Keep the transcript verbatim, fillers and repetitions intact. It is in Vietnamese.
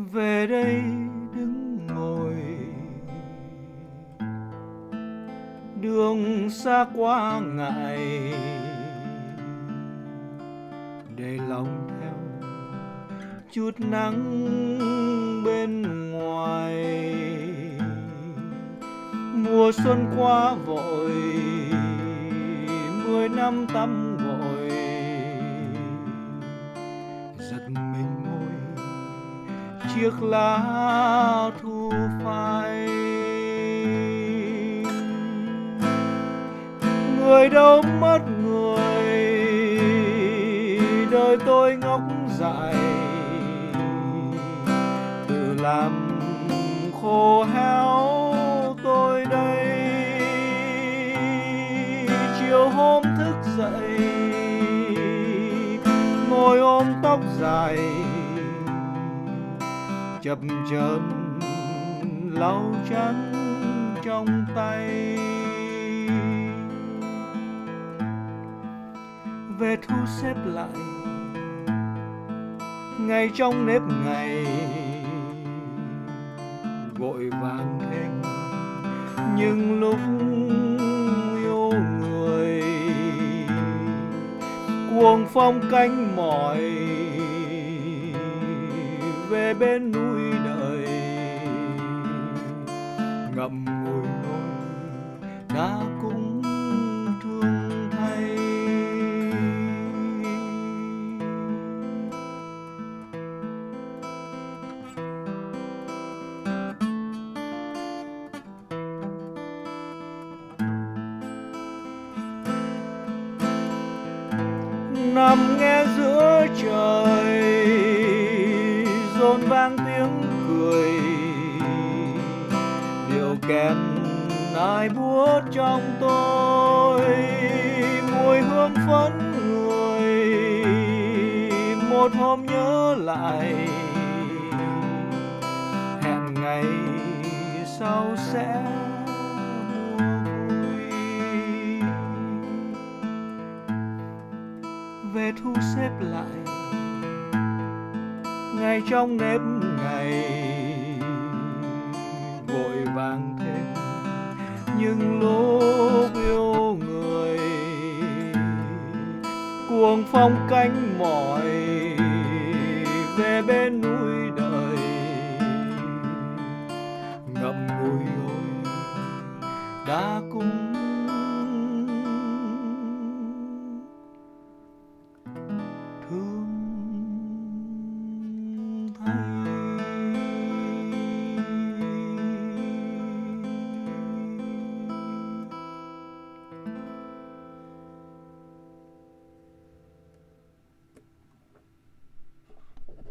về đây đứng ngồi, đường xa quá ngại, để lòng theo chút nắng bên ngoài. Mùa xuân qua vội, mười năm tắm gội, giật mình ngồi chiếc lá thu phai. Người đâu mất người, đời tôi ngốc dại, tự làm khô héo tôi đây. Chiều hôm thức dậy, ngồi ôm tóc dài, chập chờn lau chắn trong tay. Về thu xếp lại ngày trong nếp ngày, vội vàng thêm nhưng lúc yêu người. Cuồng phong cánh mỏi về bên núi đời, ngậm ngùi ngồi đã cũng thương thay. Nằm nghe giữa trời rộn vang tiếng cười, điệu kèn ai buốt trong tôi. Mùi hương phấn người một hôm nhớ lại, hẹn ngày sau sẽ về thu xếp lại ngày trong nếp ngày, vội vàng thêm nhưng lúc yêu người. Cuồng phong cánh mỏi về bên